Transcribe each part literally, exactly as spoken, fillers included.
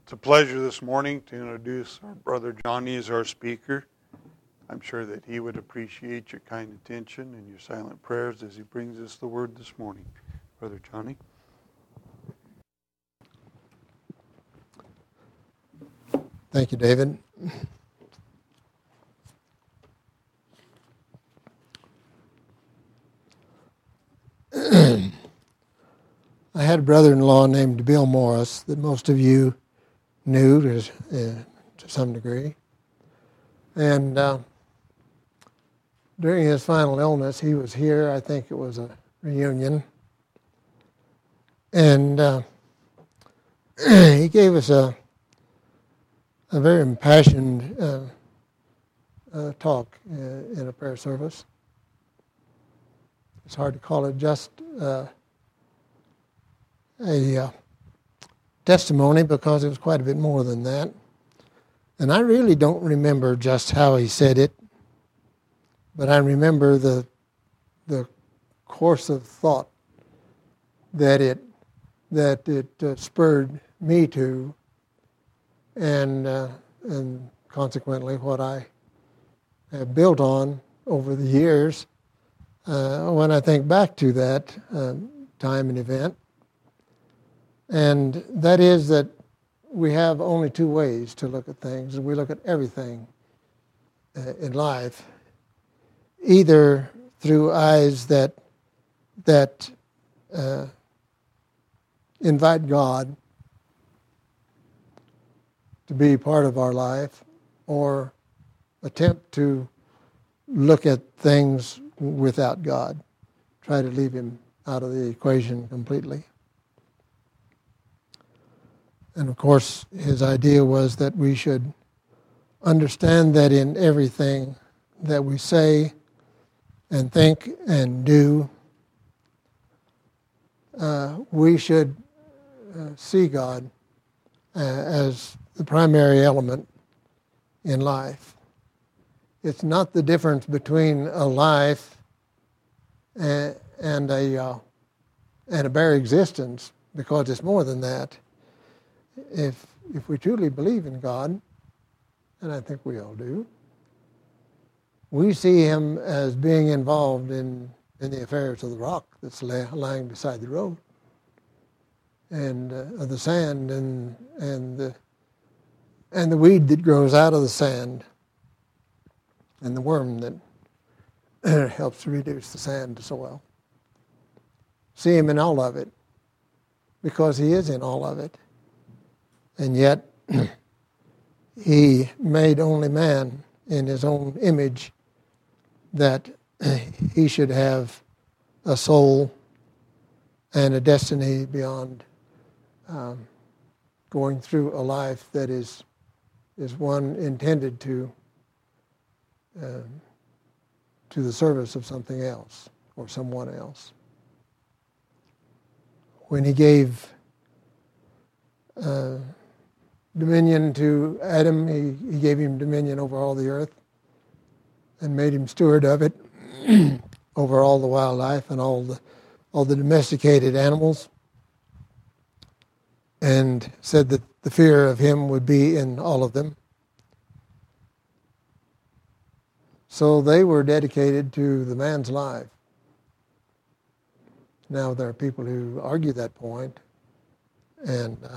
It's a pleasure this morning to introduce our brother Johnny as our speaker. I'm sure that he would appreciate your kind attention and your silent prayers as he brings us the word this morning. Brother Johnny. Thank you, David. I had a brother-in-law named Bill Morris that most of you knew to, uh, to some degree. And uh, during his final illness, he was here. I think it was a reunion. And uh, he gave us a, a very impassioned uh, uh, talk uh, in a prayer service. It's hard to call it just uh, a uh, testimony because it was quite a bit more than that. And I really don't remember just how he said it, but I remember the the course of thought that it that it uh, spurred me to, and uh, and consequently what I have built on over the years. Uh, when I think back to that uh, time and event, and that is that we have only two ways to look at things, and we look at everything uh, in life, either through eyes that that uh, invite God to be part of our life, or attempt to look at things without God, try to leave him out of the equation completely. And of course, his idea was that we should understand that in everything that we say and think and do, uh, we should uh, see God uh, as the primary element in life. It's not the difference between a life and, and a uh, and a bare existence, because it's more than that. If if we truly believe in God, and I think we all do, we see him as being involved in, in the affairs of the rock that's lay, lying beside the road, and uh, of the sand, and and the and the weed that grows out of the sand, and the worm that helps to reduce the sand to soil. See him in all of it, because he is in all of it. And yet, he made only man in his own image, that he should have a soul and a destiny beyond um, going through a life that is is one intended to uh, to the service of something else or someone else. When he gave uh, dominion to Adam, he, he gave him dominion over all the earth and made him steward of it over all the wildlife and all the all the domesticated animals, and said that the fear of him would be in all of them. So they were dedicated to the man's life. Now there are people who argue that point, and uh,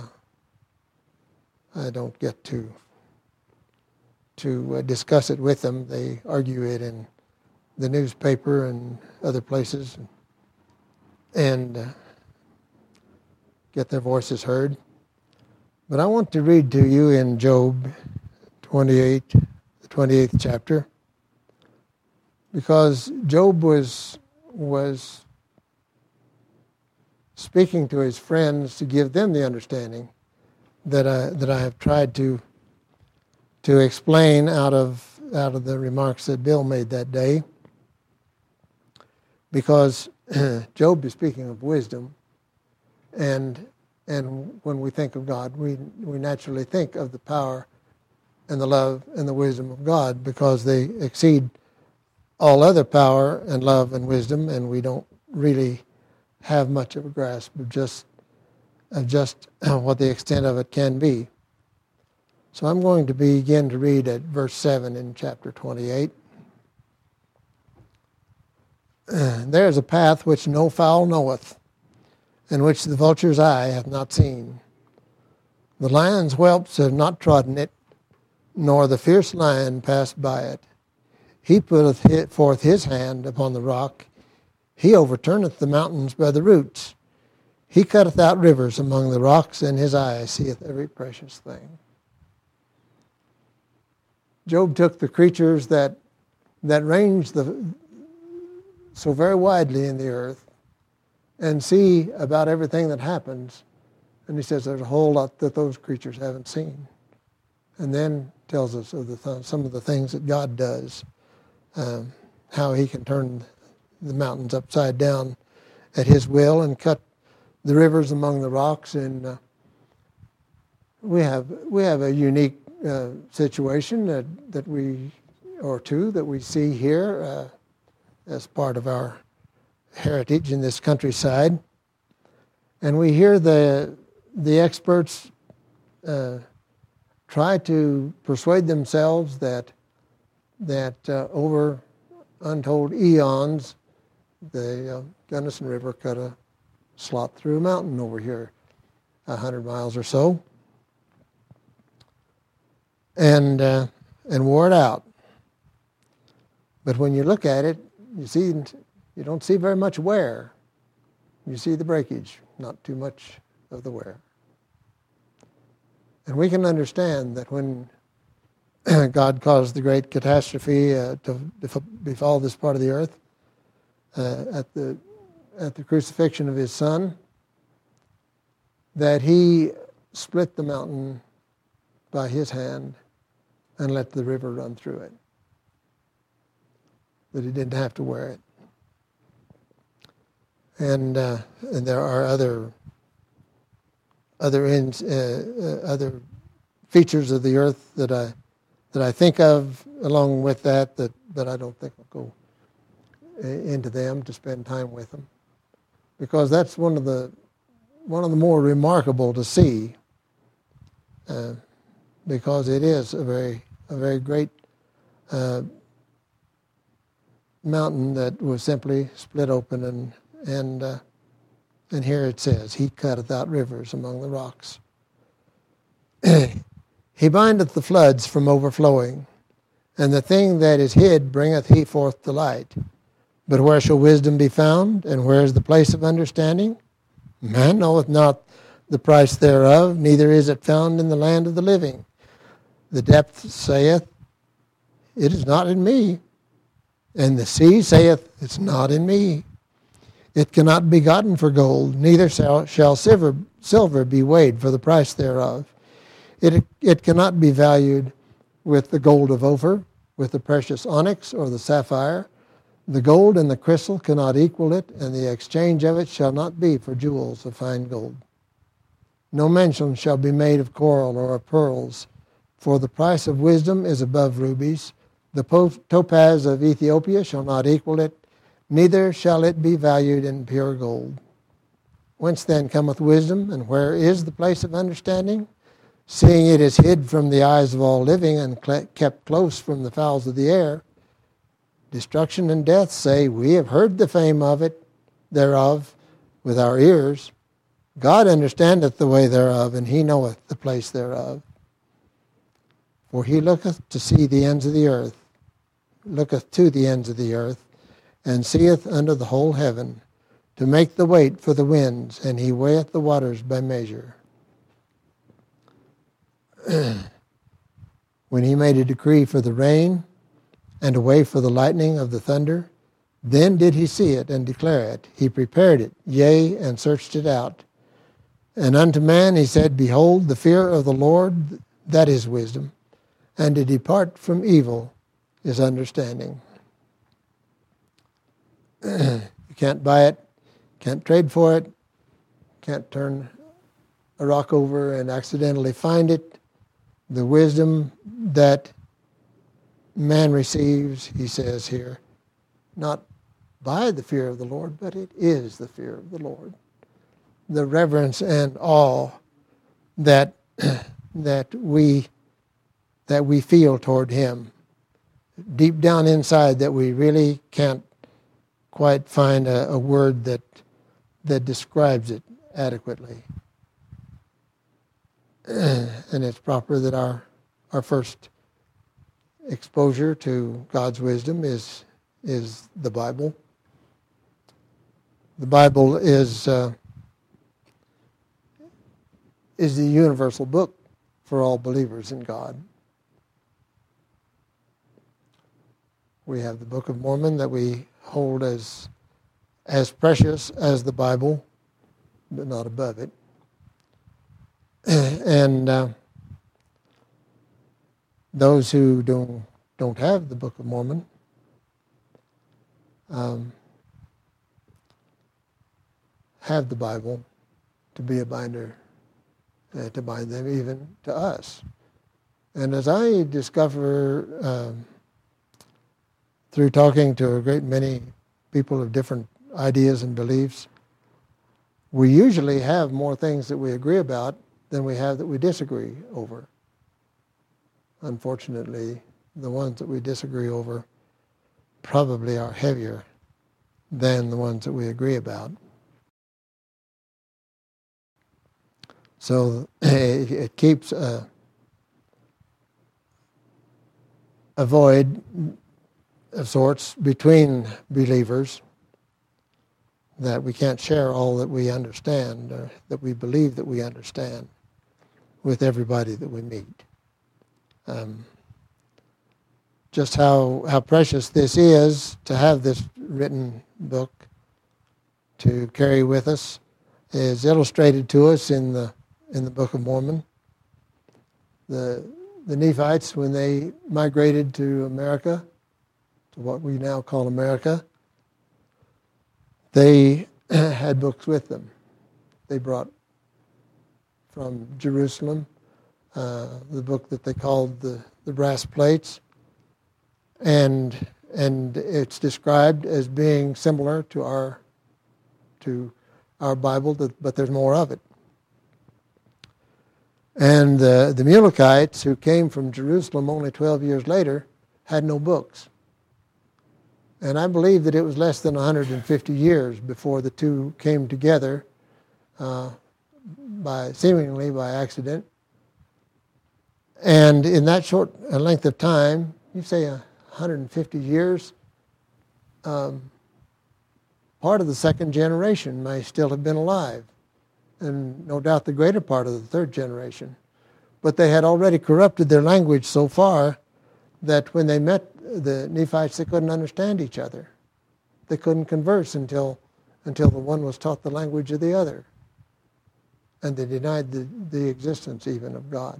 I don't get to to uh, discuss it with them. They argue it in the newspaper and other places, and, and uh, get their voices heard. But I want to read to you in Job twenty-eight, the twenty-eighth chapter, because Job was was speaking to his friends to give them the understanding that I that I have tried to to explain out of out of the remarks that Bill made that day. Because Job is speaking of wisdom, and and when we think of God, we we naturally think of the power and the love and the wisdom of God, because they exceed all other power and love and wisdom, and we don't really have much of a grasp of just of just what the extent of it can be. So I'm going to begin to read at verse seven in chapter twenty-eight. There is a path which no fowl knoweth, and which the vulture's eye hath not seen. The lion's whelps have not trodden it, nor the fierce lion passed by it. He putteth forth his hand upon the rock. He overturneth the mountains by the roots. He cutteth out rivers among the rocks, and his eye seeth every precious thing. Job took the creatures that that range the, so very widely in the earth and see about everything that happens. And he says there's a whole lot that those creatures haven't seen. And then tells us of the th- some of the things that God does, um, how he can turn the mountains upside down at his will and cut the rivers among the rocks. And uh, we have we have a unique uh, situation that, that we, or two, that we see here uh, as part of our heritage in this countryside. And we hear the the experts uh, try to persuade themselves that that uh, over untold eons, the uh, Gunnison River cut a slot through a mountain over here, a hundred miles or so, and uh, and wore it out. But when you look at it, you see you don't see very much wear. You see the breakage, not too much of the wear. And we can understand that when God caused the great catastrophe uh, to befall this part of the earth uh, at the at the crucifixion of his son, that he split the mountain by his hand and let the river run through it, that he didn't have to wear it. And uh, and there are other other ins, uh, uh, other features of the earth that I that I think of along with that, that but I don't think I'll go into them to spend time with them, because that's one of the one of the more remarkable to see, uh, because it is a very a very great uh, mountain that was simply split open, and and uh, and here it says, he cutteth out rivers among the rocks. He bindeth the floods from overflowing, and the thing that is hid bringeth he forth to light. But where shall wisdom be found, and where is the place of understanding? Man knoweth not the price thereof, neither is it found in the land of the living. The depth saith, it is not in me, and the sea saith, it's not in me. It cannot be gotten for gold, neither shall, shall silver, silver be weighed for the price thereof. It, it cannot be valued with the gold of Ophir, with the precious onyx or the sapphire. The gold and the crystal cannot equal it, and the exchange of it shall not be for jewels of fine gold. No mention shall be made of coral or of pearls, for the price of wisdom is above rubies. The topaz of Ethiopia shall not equal it, neither shall it be valued in pure gold. Whence then cometh wisdom, and where is the place of understanding? Seeing it is hid from the eyes of all living, and kept close from the fowls of the air. Destruction and death say, we have heard the fame of it, thereof, with our ears. God understandeth the way thereof, and he knoweth the place thereof. For he looketh to see the ends of the earth, looketh to the ends of the earth, and seeth under the whole heaven, to make the weight for the winds, and he weigheth the waters by measure. When he made a decree for the rain, and a way for the lightning of the thunder, then did he see it and declare it. He prepared it, yea, and searched it out. And unto man he said, behold, the fear of the Lord, that is wisdom, and to depart from evil is understanding. You can't buy it, can't trade for it, can't turn a rock over and accidentally find it. The wisdom that man receives, he says here, not by the fear of the Lord, but it is the fear of the Lord. The reverence and awe that that we that we feel toward him, deep down inside, that we really can't quite find a, a word that that describes it adequately. And it's proper that our our first exposure to God's wisdom is is the Bible. The Bible is uh, is the universal book for all believers in God. We have the Book of Mormon that we hold as as precious as the Bible, but not above it. And uh, those who don't don't have the Book of Mormon um, have the Bible to be a binder, uh, to bind them even to us. And as I discover um, through talking to a great many people of different ideas and beliefs, we usually have more things that we agree about than we have that we disagree over. Unfortunately, the ones that we disagree over probably are heavier than the ones that we agree about. So it keeps a, a void of sorts between believers, that we can't share all that we understand, or that we believe that we understand, with everybody that we meet. Um, just how, how precious this is to have this written book to carry with us is illustrated to us in the in the Book of Mormon. The the Nephites, when they migrated to America, to what we now call America, they had books with them. They brought from Jerusalem uh, the book that they called the, the Brass Plates, and and it's described as being similar to our to our Bible, but there's more of it. And uh, the Mulekites, who came from Jerusalem only twelve years later, had no books. And I believe that it was less than one hundred fifty years before the two came together, uh, by seemingly by accident. And in that short length of time, you say one hundred fifty years, um, part of the second generation may still have been alive, and no doubt the greater part of the third generation. But they had already corrupted their language so far that when they met the Nephites, they couldn't understand each other. They couldn't converse until until the one was taught the language of the other. And they denied the, the existence even of God.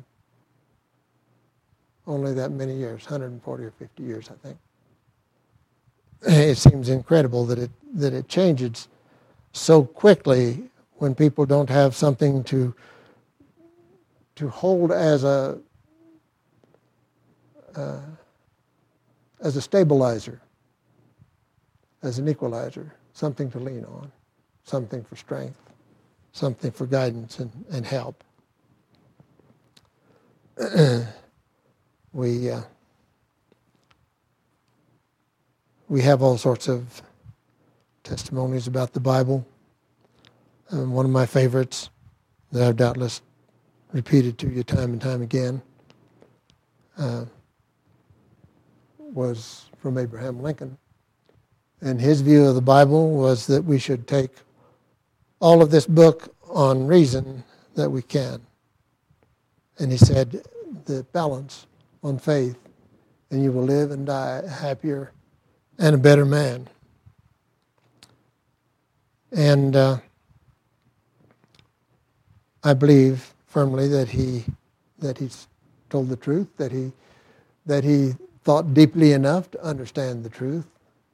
Only that many years, one hundred forty or fifty years, I think. It seems incredible that it that it changes so quickly when people don't have something to to hold as a uh, as a stabilizer, as an equalizer, something to lean on, something for strength, something for guidance and, and help. we uh, we have all sorts of testimonies about the Bible. Um, one of my favorites that I've doubtless repeated to you time and time again uh, was from Abraham Lincoln. And his view of the Bible was that we should take all of this book on reason that we can. And he said, the balance on faith, and you will live and die happier and a better man. And uh, I believe firmly that he that he's told the truth, that he that he thought deeply enough to understand the truth.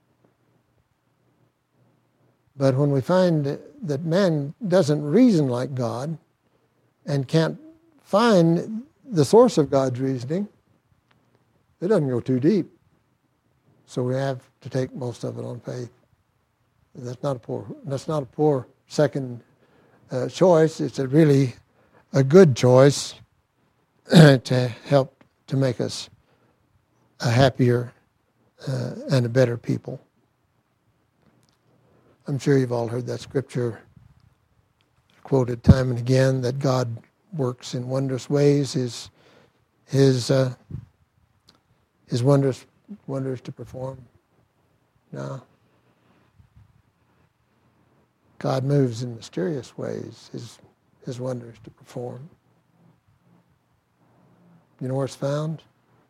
But when we find that man doesn't reason like God and can't find the source of God's reasoning, it doesn't go too deep. So we have to take most of it on faith. That's not a poor. That's not a poor second uh, choice. It's a really a good choice to help to make us a happier uh, and a better people. I'm sure you've all heard that scripture quoted time and again, that God works in wondrous ways, his his uh, his wondrous wonders to perform. No. God moves in mysterious ways, his his wonders to perform. You know where it's found?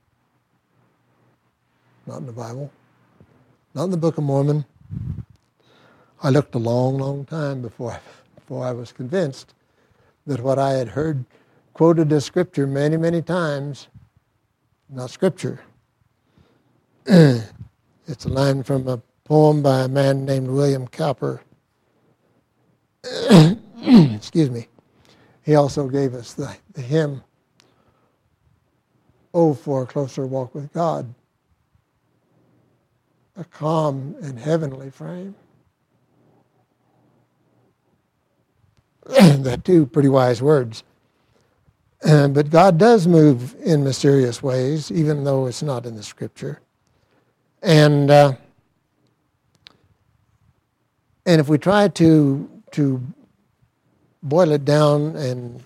Not in the Bible. Not in the Book of Mormon. I looked a long, long time before I, before I was convinced that what I had heard quoted as Scripture many, many times, not Scripture. It's a line from a poem by a man named William Cowper. Excuse me. He also gave us the, the hymn, "Oh, for a closer walk with God, a calm and heavenly frame." They're two pretty wise words. Uh, but God does move in mysterious ways, even though it's not in the Scripture. And uh, and if we try to to boil it down and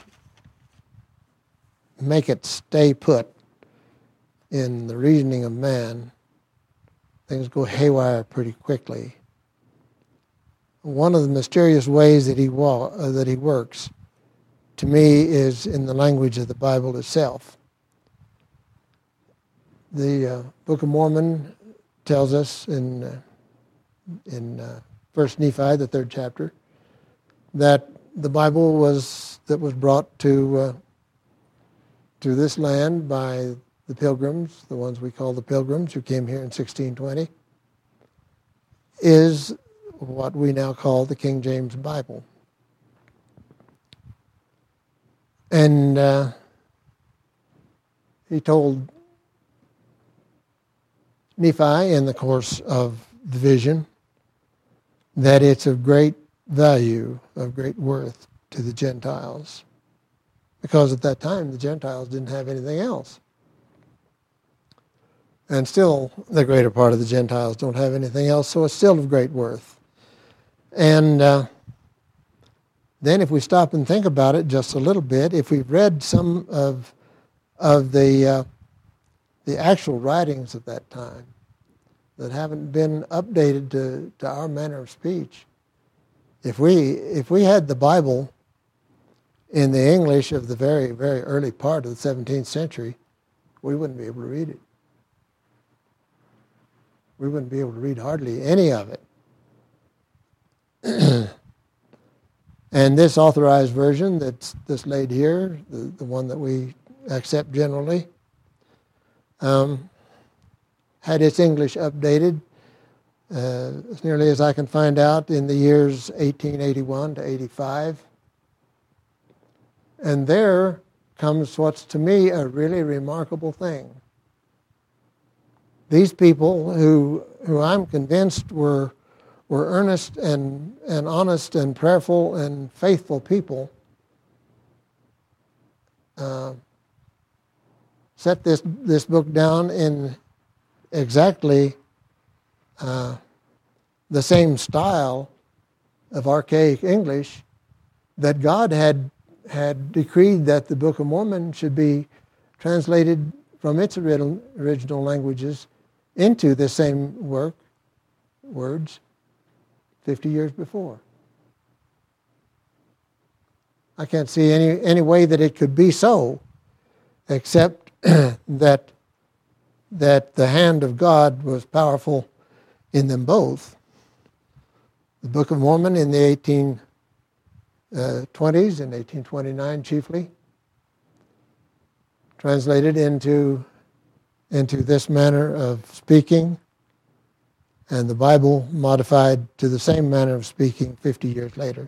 make it stay put in the reasoning of man, things go haywire pretty quickly. One of the mysterious ways that he wa- uh, that he works, to me, is in the language of the Bible itself. The uh, Book of Mormon tells us in uh, in uh, First Nephi, the third chapter, that the Bible was that was brought to uh, to this land by the Pilgrims, the ones we call the Pilgrims, who came here in sixteen twenty, is what we now call the King James Bible. And uh, he told Nephi in the course of the vision that it's of great value, of great worth to the Gentiles. Because at that time, the Gentiles didn't have anything else. And still, the greater part of the Gentiles don't have anything else, so it's still of great worth. And uh, then if we stop and think about it just a little bit, if we've read some of of the uh, the actual writings of that time that haven't been updated to, to our manner of speech, if we if we had the Bible in the English of the very, very early part of the seventeenth century, we wouldn't be able to read it. We wouldn't be able to read hardly any of it. And this authorized version that's, that's laid here, the, the one that we accept generally, um, had its English updated, uh, as nearly as I can find out, in the years eighteen eighty-one to eighty-five. And there comes what's to me a really remarkable thing. These people who who I'm convinced were were earnest and, and honest and prayerful and faithful people, uh, set this, this book down in exactly uh, the same style of archaic English that God had had decreed that the Book of Mormon should be translated from its original, original languages into the same work, words, fifty years before. I can't see any, any way that it could be so, except that, that the hand of God was powerful in them both. The Book of Mormon in the eighteen twenties, in eighteen twenty-nine chiefly, translated into, into this manner of speaking, and the Bible modified to the same manner of speaking fifty years later,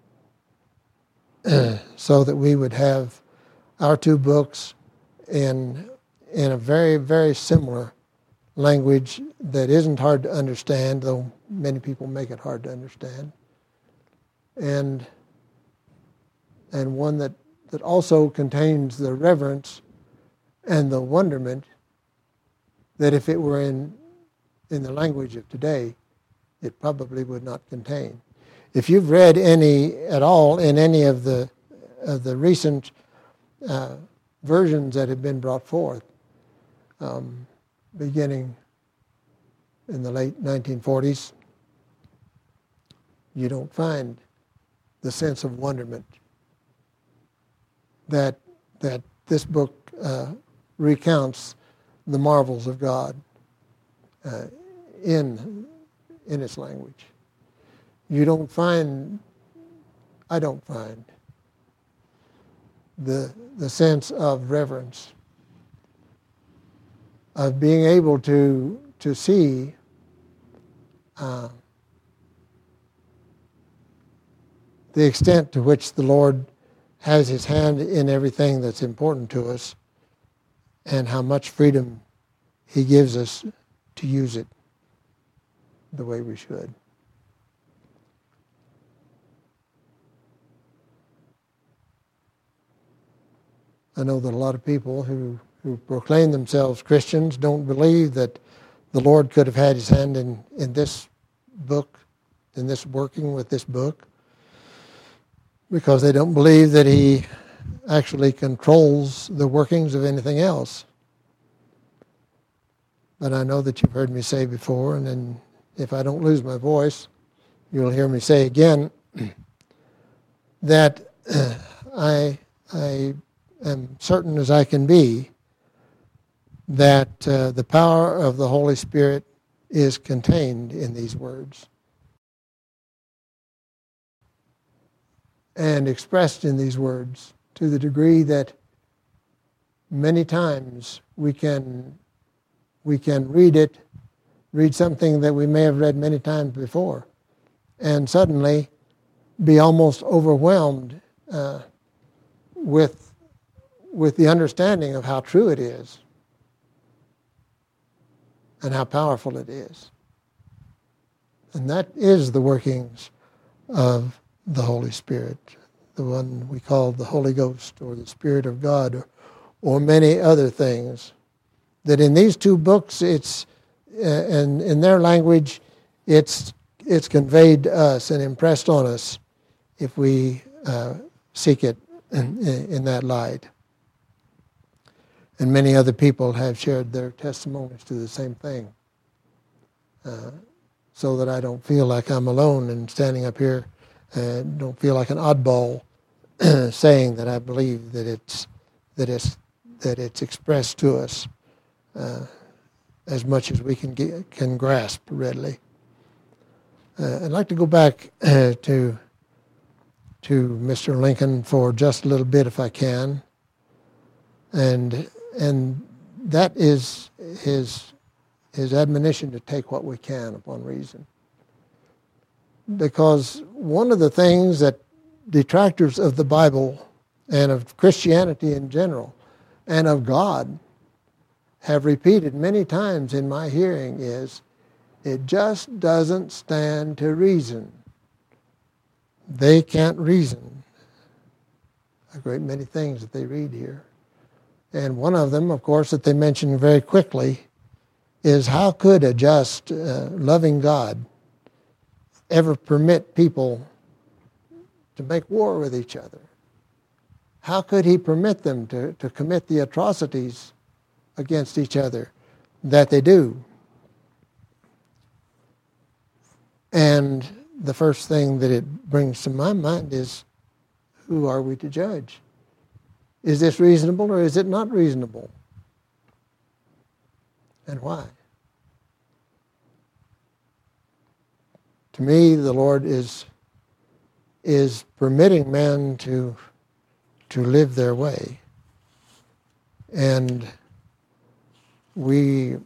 so that we would have our two books in, in a very, very similar language that isn't hard to understand, though many people make it hard to understand, and, and one that, that also contains the reverence and the wonderment that if it were in, in the language of today, it probably would not contain. If you've read any at all in any of the of the recent uh, versions that have been brought forth, um, beginning in the late nineteen forties, you don't find the sense of wonderment that that this book uh, recounts the marvels of God uh, in in its language. You don't find, I don't find, the the sense of reverence, of being able to to see uh, the extent to which the Lord has his hand in everything that's important to us, and how much freedom he gives us to use it the way we should. I know that a lot of people who, who proclaim themselves Christians don't believe that the Lord could have had his hand in, in this book, in this working with this book, because they don't believe that he actually controls the workings of anything else. But I know that you've heard me say before, and then if I don't lose my voice, you'll hear me say again that uh, I I am certain as I can be that uh, the power of the Holy Spirit is contained in these words and expressed in these words to the degree that many times we can we can read it, read something that we may have read many times before, and suddenly be almost overwhelmed uh, with with the understanding of how true it is and how powerful it is. And that is the workings of the Holy Spirit, the one we call the Holy Ghost or the Spirit of God, or, or many other things. That in these two books, it's uh, and in their language, it's it's conveyed to us and impressed on us if we uh, seek it in, in that light. And many other people have shared their testimonies to the same thing, uh, so that I don't feel like I'm alone and standing up here and don't feel like an oddball saying that I believe that it's that it's that it's expressed to us uh, as much as we can get, can grasp readily. Uh, I'd like to go back uh, to to Mister Lincoln for just a little bit, if I can, and and that is his his admonition to take what we can upon reason. Because one of the things that detractors of the Bible and of Christianity in general and of God have repeated many times in my hearing is, it just doesn't stand to reason. They can't reason a great many things that they read here. And one of them, of course, that they mention very quickly is, how could a just, uh, loving God ever permit people to make war with each other? How could he permit them to, to commit the atrocities against each other that they do? And the first thing that it brings to my mind is, who are we to judge? Is this reasonable or is it not reasonable? And why? To me, the Lord is is permitting man to to live their way. And we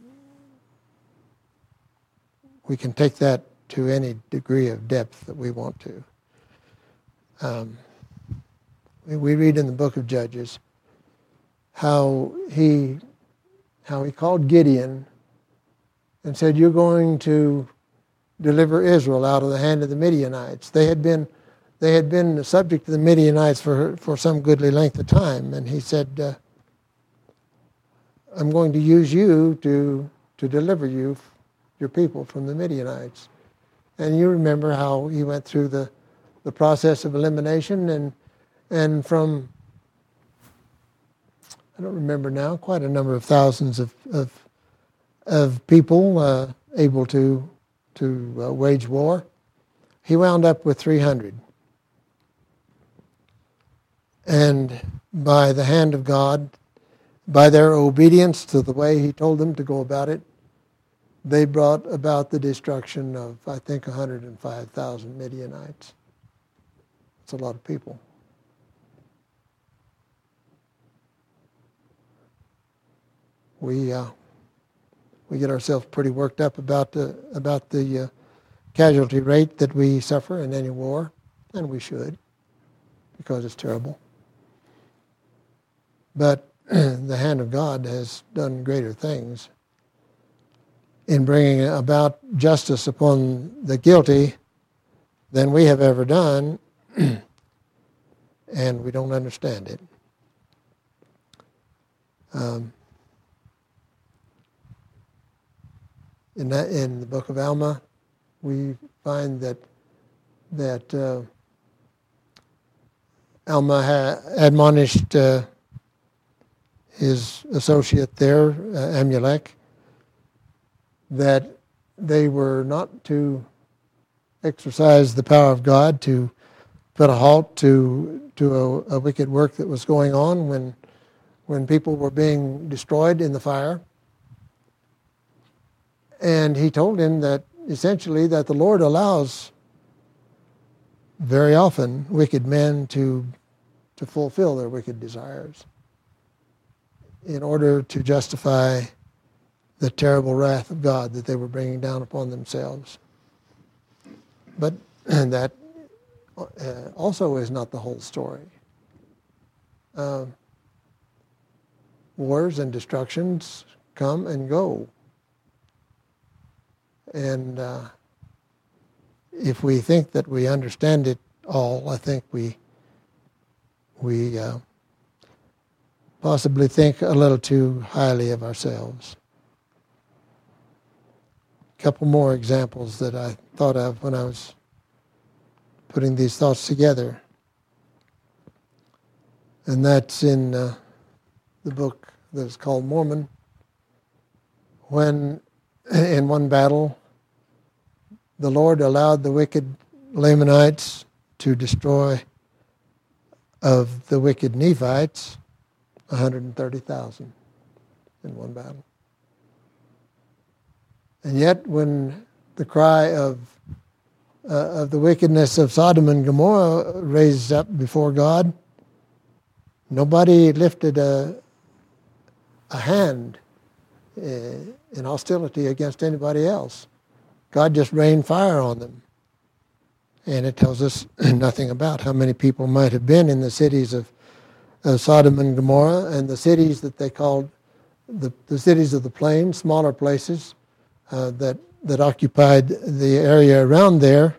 we can take that to any degree of depth that we want to. Um, we, we read in the book of Judges how he how he called Gideon and said, "You're going to deliver Israel out of the hand of the Midianites." They had been they had been subject to the Midianites for for some goodly length of time, and he said, uh, I'm going to use you to to deliver you, your people, from the Midianites. And you remember how he went through the, the process of elimination, and and from, I don't remember now, quite a number of thousands of of, of people uh, able to to uh, wage war, he wound up with three hundred. And by the hand of God, by their obedience to the way he told them to go about it, they brought about the destruction of, I think, one hundred five thousand Midianites. It's a lot of people. We uh, we get ourselves pretty worked up about the about the uh, casualty rate that we suffer in any war, and we should, because it's terrible. But the hand of God has done greater things in bringing about justice upon the guilty than we have ever done, and we don't understand it. Um, in that, in the book of Alma, we find that that uh, Alma ha- admonished uh, his associate there, uh, Amulek, that they were not to exercise the power of God to put a halt to to a, a wicked work that was going on when when people were being destroyed in the fire. And he told him that essentially that the Lord allows very often wicked men to to fulfill their wicked desires in order to justify the terrible wrath of God that they were bringing down upon themselves. But that uh, also is not the whole story. Uh, wars and destructions come and go. And uh, if we think that we understand it all, I think we we uh, possibly think a little too highly of ourselves. A couple more examples that I thought of when I was putting these thoughts together. And that's in uh, the book that is called Mormon. When in one battle, the Lord allowed the wicked Lamanites to destroy of the wicked Nephites one hundred thirty thousand in one battle. And yet when the cry of uh, of the wickedness of Sodom and Gomorrah raised up before God, nobody lifted a, a hand uh, in hostility against anybody else. God just rained fire on them. And it tells us nothing about how many people might have been in the cities of, of Sodom and Gomorrah and the cities that they called the, the cities of the plain, smaller places uh, that, that occupied the area around there.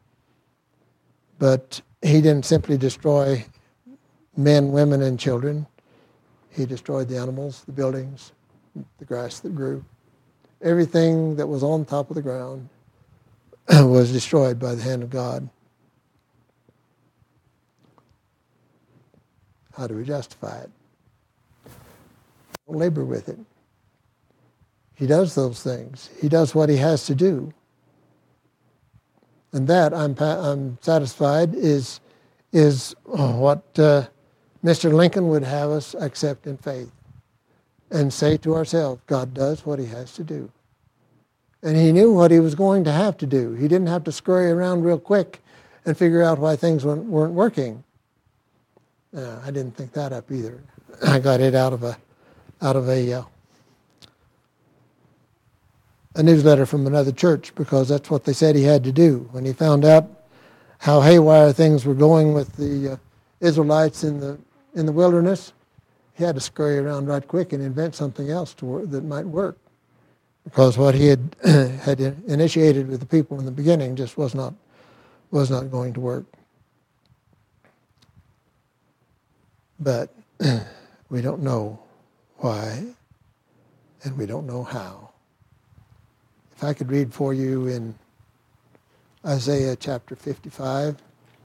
But he didn't simply destroy men, women, and children. He destroyed the animals, the buildings, the grass that grew. Everything that was on top of the ground was destroyed by the hand of God. How do we justify it? Don't labor with it. He does those things. He does what he has to do. And that, I'm I'm satisfied, is, is what uh, Mister Lincoln would have us accept in faith and say to ourselves, God does what he has to do. And he knew what he was going to have to do. He didn't have to scurry around real quick and figure out why things weren't, weren't working. Uh, I didn't think that up either. I got it out of a out of a uh, a newsletter from another church because that's what they said he had to do. When he found out how haywire things were going with the uh, Israelites in the in the wilderness, he had to scurry around right quick and invent something else to work, that might work. Because what he had had initiated with the people in the beginning just was not was not going to work. But we don't know why and we don't know how. If I could read for you in Isaiah chapter fifty-five.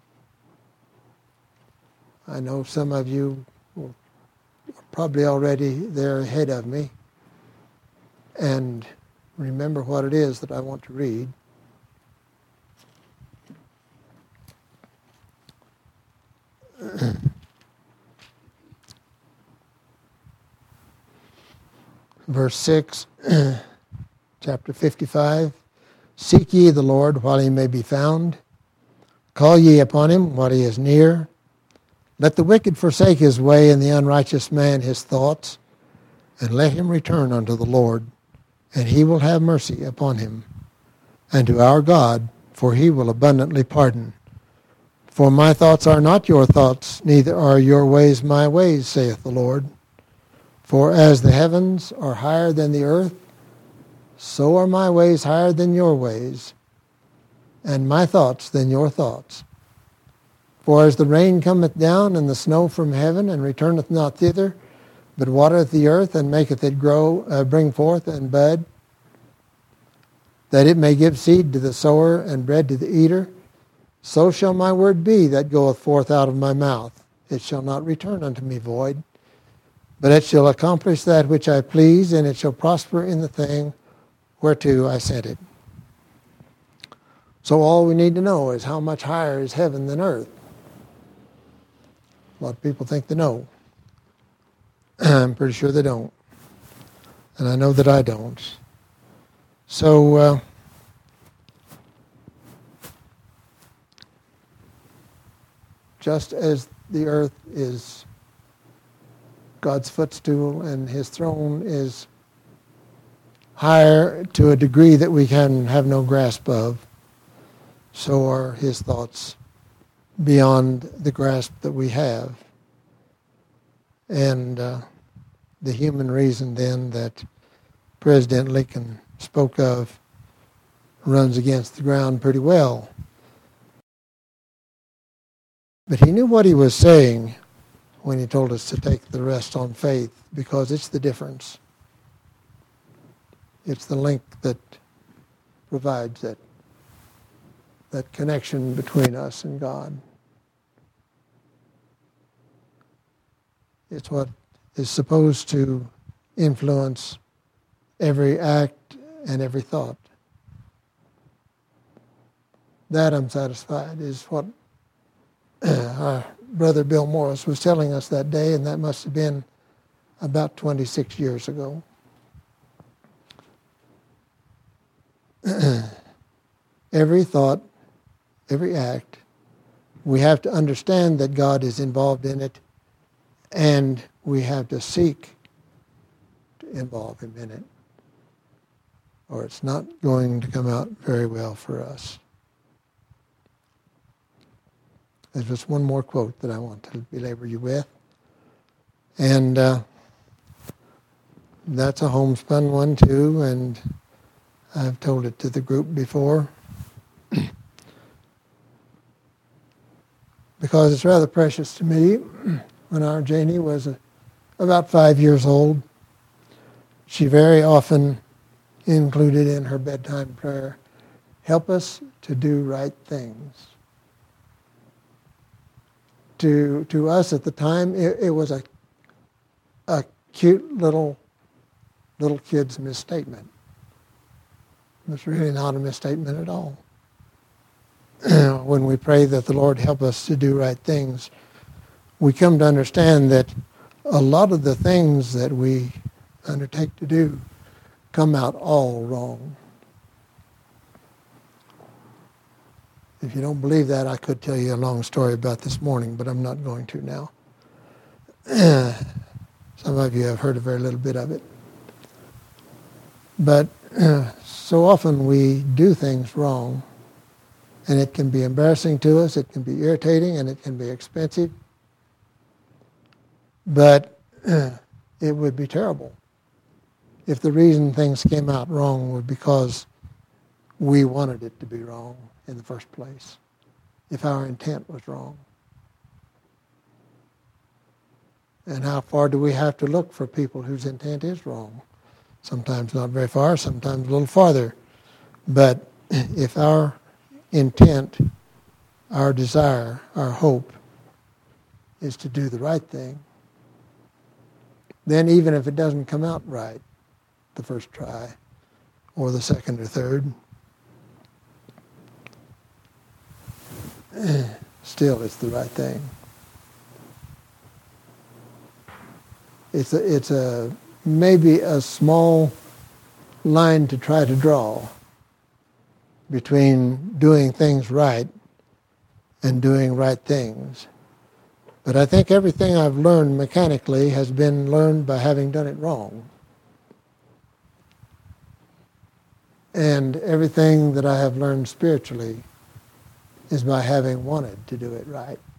I know some of you are probably already there ahead of me. And remember what it is that I want to read. Verse six, chapter fifty-five. Seek ye the Lord while he may be found. Call ye upon him while he is near. Let the wicked forsake his way, and the unrighteous man his thoughts, and let him return unto the Lord, and he will have mercy upon him, and to our God, for he will abundantly pardon. For my thoughts are not your thoughts, neither are your ways my ways, saith the Lord. For as the heavens are higher than the earth, so are my ways higher than your ways, and my thoughts than your thoughts. For as the rain cometh down, and the snow from heaven, and returneth not thither, but watereth the earth, and maketh it grow, uh, bring forth, and bud, that it may give seed to the sower, and bread to the eater, so shall my word be that goeth forth out of my mouth. It shall not return unto me void, but it shall accomplish that which I please, and it shall prosper in the thing whereto I sent it. So all we need to know is how much higher is heaven than earth. A lot of people think they know. I'm pretty sure they don't. And I know that I don't. So, uh, just as the earth is God's footstool and his throne is higher to a degree that we can have no grasp of, so are his thoughts beyond the grasp that we have. And uh, the human reason then that President Lincoln spoke of runs against the ground pretty well. But he knew what he was saying when he told us to take the rest on faith, because it's the difference. It's the link that provides that, that connection between us and God. It's what is supposed to influence every act and every thought. That, I'm satisfied, is what our brother Bill Morris was telling us that day, and that must have been about twenty-six years ago. Every thought, every act, we have to understand that God is involved in it, and we have to seek to involve him in it, or it's not going to come out very well for us. There's just one more quote that I want to belabor you with, and uh, that's a homespun one too, and I've told it to the group before, because it's rather precious to me. When our Janie was uh, about five years old, she very often included in her bedtime prayer, "Help us to do right things." To to us at the time, it, it was a a cute little little kid's misstatement. It was really not a misstatement at all. When we pray that the Lord help us to do right things, we come to understand that a lot of the things that we undertake to do come out all wrong. If you don't believe that, I could tell you a long story about this morning, but I'm not going to now. Some of you have heard a very little bit of it. But uh, so often we do things wrong, and it can be embarrassing to us, it can be irritating, and it can be expensive. But uh, it would be terrible if the reason things came out wrong was because we wanted it to be wrong in the first place, if our intent was wrong. And how far do we have to look for people whose intent is wrong Sometimes not very far, sometimes a little farther. But if our intent, our desire, our hope is to do the right thing, then even if it doesn't come out right the first try or the second or third, still it's the right thing. It's a, it's a maybe a small line to try to draw between doing things right and doing right things. But I think everything I've learned mechanically has been learned by having done it wrong. And everything that I have learned spiritually is by having wanted to do it right.